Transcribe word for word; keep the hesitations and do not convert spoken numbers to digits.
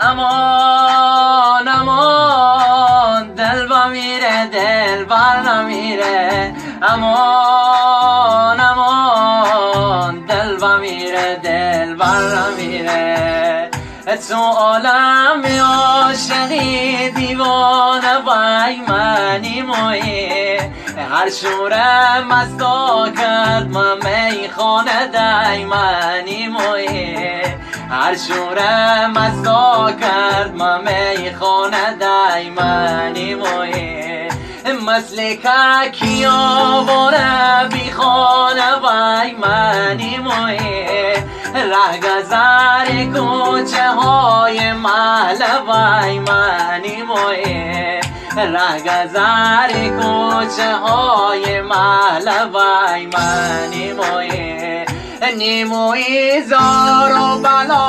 امان امان دل با میره دل بر نمیره امان امان دل با میره دل بر نمیره تو عالم عاشقی دیوانه وای منی مویی هر شوره مستا کرد من میخانه دایمانی مویی هر شوره مستا کرد من میخانه دایمانی مویی مثل که آواره بی خانه وای منی مویی ره گذر کوچه های محل وای منی مویی ره گذر کوچه های محل وای منی مویی نیموی زار و بلا